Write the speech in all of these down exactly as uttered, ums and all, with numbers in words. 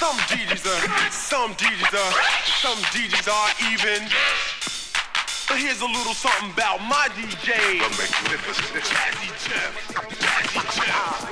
Some D Js are, some D Js are, some D Js are even. But here's a little something about my D J. The magnificent Jazzy Jeff. Jazzy Jeff.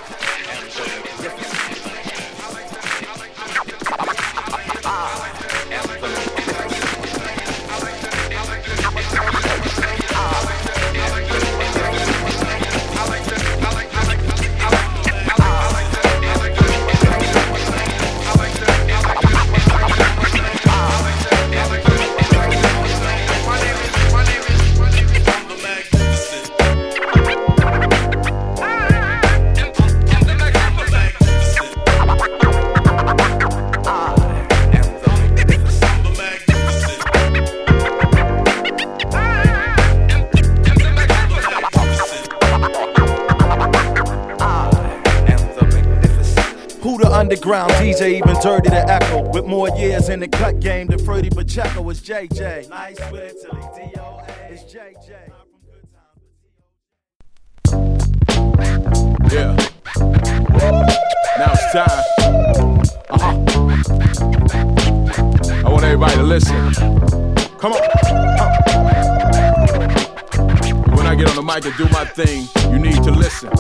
Underground D J, even dirty to echo. With more years in the cut game than Freddie Pacheco. It's J J. Nice with Italy, D O A. It's J J. Yeah. Now it's time. Uh-huh. I want everybody to listen. Come on. Uh. When I get on the mic and do my thing, you need to listen.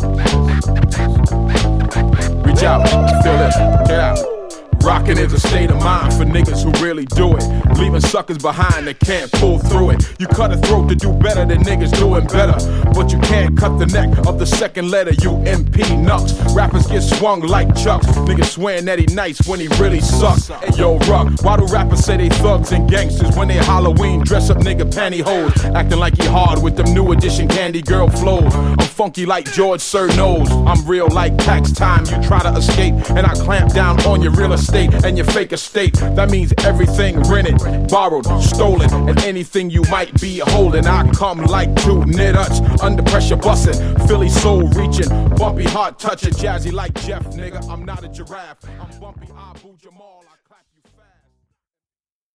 Reach out, feel it, get out. Rockin' is a state of mind for niggas who really do it. Leaving suckers behind that can't pull through it. You cut a throat to do better than niggas doing better. But you can't cut the neck of the second letter, you M P nuts. Rappers get swung like chucks. Niggas swearing that he nice when he really sucks. Hey, yo, Ruck, why do rappers say they thugs and gangsters when they Halloween dress up nigga pantyhose? Acting like he hard with them new edition candy girl flows. I'm funky like George Sir knows. I'm real like tax time. You try to escape and I clamp down on your real estate and your fake estate. That means everything rented, borrowed, stolen, and anything you might be holding. I come like two knit-uts, under pressure bustin', Philly soul reaching, bumpy heart touching, jazzy like Jeff, nigga. I'm not a giraffe, I'm bumpy Abu Jamal. I clap you.